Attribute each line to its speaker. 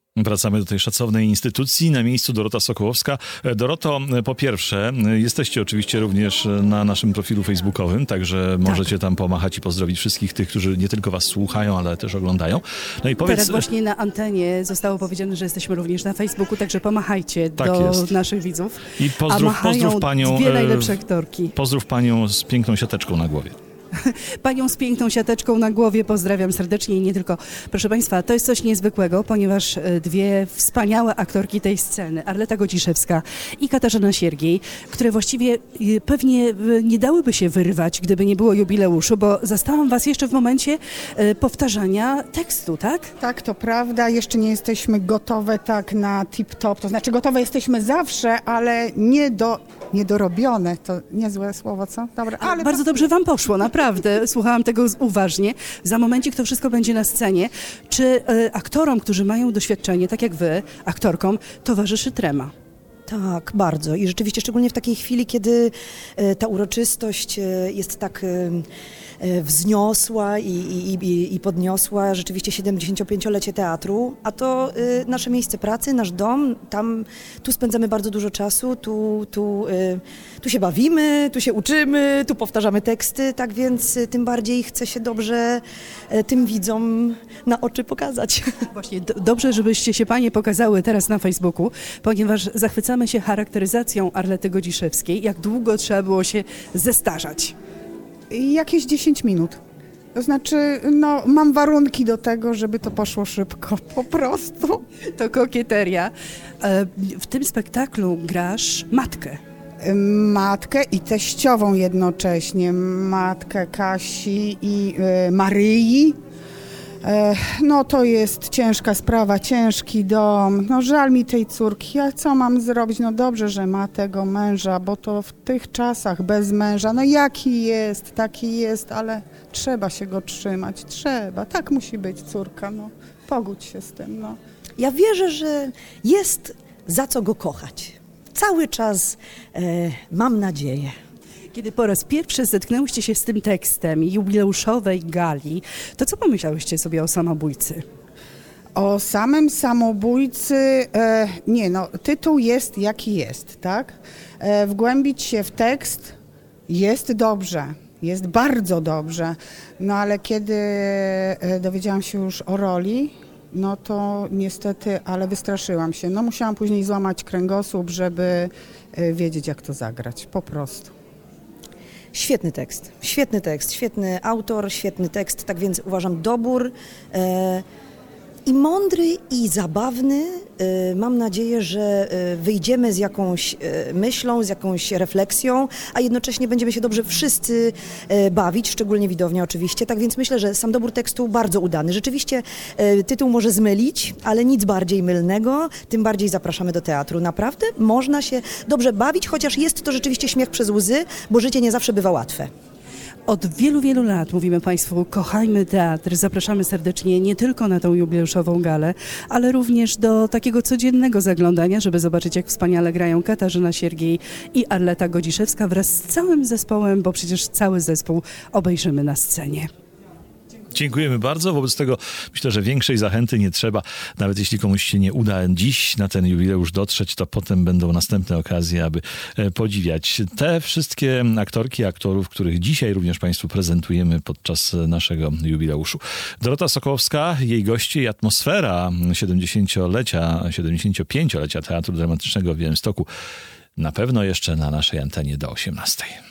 Speaker 1: Wracamy do tej szacownej instytucji. Na miejscu Dorota Sokołowska. Doroto, po pierwsze, jesteście oczywiście również na naszym profilu facebookowym, także możecie tam pomachać i pozdrowić wszystkich tych, którzy nie tylko was słuchają, ale też oglądają. No i powiedz...
Speaker 2: Teraz właśnie na antenie zostało powiedziane, że jesteśmy również na Facebooku, także pomachajcie do naszych widzów.
Speaker 1: I pozdrów panią,
Speaker 2: dwie najlepsze aktorki.
Speaker 1: Pozdrów panią z piękną siateczką na głowie.
Speaker 2: Panią z piękną siateczką na głowie pozdrawiam serdecznie i nie tylko. Proszę Państwa, to jest coś niezwykłego, ponieważ dwie wspaniałe aktorki tej sceny, Arleta Godziszewska i Katarzyna Siergiej, które właściwie pewnie nie dałyby się wyrwać, gdyby nie było jubileuszu, bo zastałam Was jeszcze w momencie powtarzania tekstu, tak?
Speaker 3: Tak, to prawda. Jeszcze nie jesteśmy gotowe tak na tip-top. To znaczy gotowe jesteśmy zawsze, ale niedorobione. To niezłe słowo, co? Dobra,
Speaker 2: ale bardzo dobrze Wam poszło, naprawdę. Słuchałam tego uważnie. Za momencik to wszystko będzie na scenie. Czy aktorom, którzy mają doświadczenie, tak jak Wy, aktorkom, towarzyszy trema?
Speaker 4: Tak, bardzo. I rzeczywiście szczególnie w takiej chwili, kiedy ta uroczystość jest tak wzniosła i podniosła rzeczywiście 75-lecie teatru, a to nasze miejsce pracy, nasz dom, tu spędzamy bardzo dużo czasu, tu się bawimy, tu się uczymy, tu powtarzamy teksty, tak więc tym bardziej chce się dobrze tym widzom na oczy pokazać.
Speaker 2: Właśnie dobrze, żebyście się Panie pokazały teraz na Facebooku, ponieważ zachwycamy się charakteryzacją Arlety Godziszewskiej. Jak długo trzeba było się zestarzać?
Speaker 3: Jakieś 10 minut. To znaczy, mam warunki do tego, żeby to poszło szybko, po prostu.
Speaker 2: To kokieteria. W tym spektaklu grasz matkę.
Speaker 3: Matkę i teściową jednocześnie. Matkę Kasi i Maryi. To jest ciężka sprawa, ciężki dom. Żal mi tej córki. A co mam zrobić? Dobrze, że ma tego męża, bo to w tych czasach bez męża. Jaki jest, taki jest, ale trzeba się go trzymać. Trzeba. Tak musi być córka. Pogódź się z tym.
Speaker 4: Ja wierzę, że jest za co go kochać. Cały czas mam nadzieję.
Speaker 2: Kiedy po raz pierwszy zetknęłyście się z tym tekstem jubileuszowej gali, to co pomyślałyście sobie o samobójcy?
Speaker 3: O samym samobójcy, tytuł jest jaki jest, tak? Wgłębić się w tekst jest dobrze, jest bardzo dobrze, ale kiedy dowiedziałam się już o roli, to niestety, ale wystraszyłam się. Musiałam później złamać kręgosłup, żeby wiedzieć, jak to zagrać, po prostu.
Speaker 4: Świetny tekst, świetny autor, świetny tekst, tak więc uważam dobór i mądry i zabawny. Mam nadzieję, że wyjdziemy z jakąś myślą, z jakąś refleksją, a jednocześnie będziemy się dobrze wszyscy bawić, szczególnie widownia oczywiście. Tak więc myślę, że sam dobór tekstu bardzo udany. Rzeczywiście tytuł może zmylić, ale nic bardziej mylnego, tym bardziej zapraszamy do teatru. Naprawdę można się dobrze bawić, chociaż jest to rzeczywiście śmiech przez łzy, bo życie nie zawsze bywa łatwe.
Speaker 2: Od wielu, wielu lat mówimy Państwu, kochajmy teatr, zapraszamy serdecznie nie tylko na tą jubileuszową galę, ale również do takiego codziennego zaglądania, żeby zobaczyć, jak wspaniale grają Katarzyna Siergiej i Arleta Godziszewska wraz z całym zespołem, bo przecież cały zespół obejrzymy na scenie.
Speaker 1: Dziękujemy bardzo. Wobec tego myślę, że większej zachęty nie trzeba. Nawet jeśli komuś się nie uda dziś na ten jubileusz dotrzeć, to potem będą następne okazje, aby podziwiać te wszystkie aktorki i aktorów, których dzisiaj również Państwu prezentujemy podczas naszego jubileuszu. Dorota Sokołowska, jej goście i atmosfera 75-lecia Teatru Dramatycznego w Białymstoku na pewno jeszcze na naszej antenie do 18.